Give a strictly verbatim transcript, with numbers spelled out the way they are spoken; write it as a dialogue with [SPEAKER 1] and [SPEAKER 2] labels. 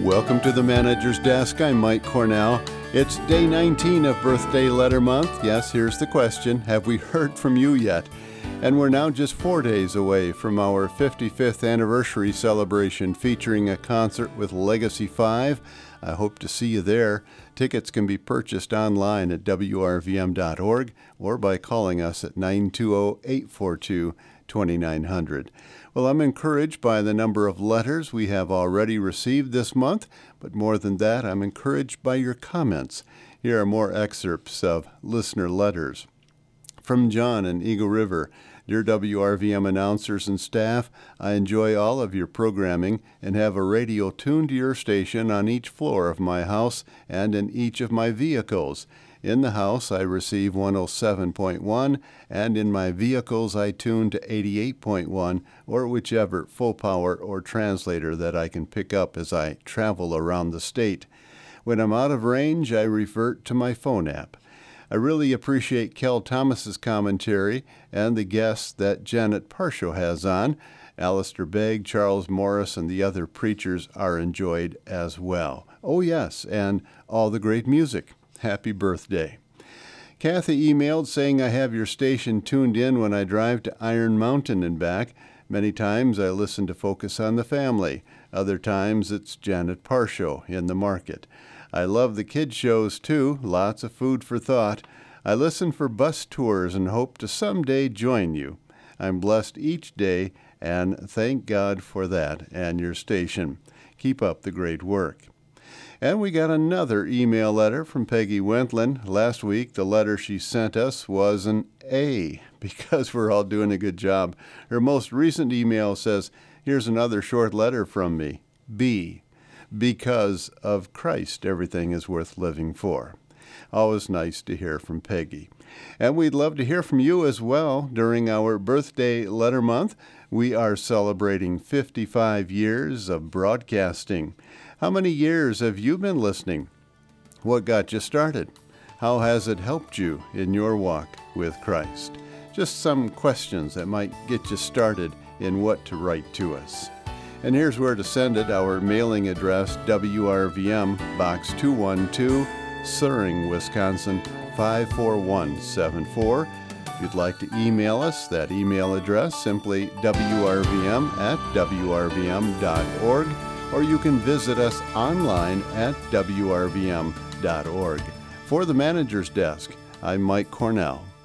[SPEAKER 1] Welcome to the Manager's Desk. I'm Mike Cornell. It's day nineteen of Birthday Letter Month. Yes, here's the question. Have we heard from you yet? And we're now just four days away from our fifty-fifth anniversary celebration featuring a concert with Legacy five. I hope to see you there. Tickets can be purchased online at W R V M dot org or by calling us at nine two zero, eight four two, two nine zero zero. Well, I'm encouraged by the number of letters we have already received this month, but more than that, I'm encouraged by your comments. Here are more excerpts of listener letters. From John in Eagle River. Dear W R V M announcers and staff, I enjoy all of your programming and have a radio tuned to your station on each floor of my house and in each of my vehicles. In the house, I receive one oh seven point one, and in my vehicles, I tune to eighty-eight point one, or whichever full power or translator that I can pick up as I travel around the state. When I'm out of range, I revert to my phone app. I really appreciate Kel Thomas's commentary and the guests that Janet Parshow has on. Alistair Begg, Charles Morris, and the other preachers are enjoyed as well. Oh yes, and all the great music. Happy birthday. Kathy emailed saying I have your station tuned in when I drive to Iron Mountain and back. Many times I listen to Focus on the Family. Other times it's Janet Parshow in the market. I love the kids shows too, lots of food for thought. I listen for bus tours and hope to someday join you. I'm blessed each day and thank God for that and your station. Keep up the great work. And we got another email letter from Peggy Wentland. Last week, the letter she sent us was an A, because we're all doing a good job. Her most recent email says, here's another short letter from me, B, because of Christ, everything is worth living for. Always nice to hear from Peggy. And we'd love to hear from you as well during our birthday letter month. We are celebrating fifty-five years of broadcasting. How many years have you been listening? What got you started? How has it helped you in your walk with Christ? Just some questions that might get you started in what to write to us. And here's where to send it. Our mailing address, W R V M, Box two one two, Suring, Wisconsin, five four one seven four. If you'd like to email us, that email address, simply W R V M at W R V M dot org. Or you can visit us online at W R V M dot org. For the Manager's Desk, I'm Mike Cornell.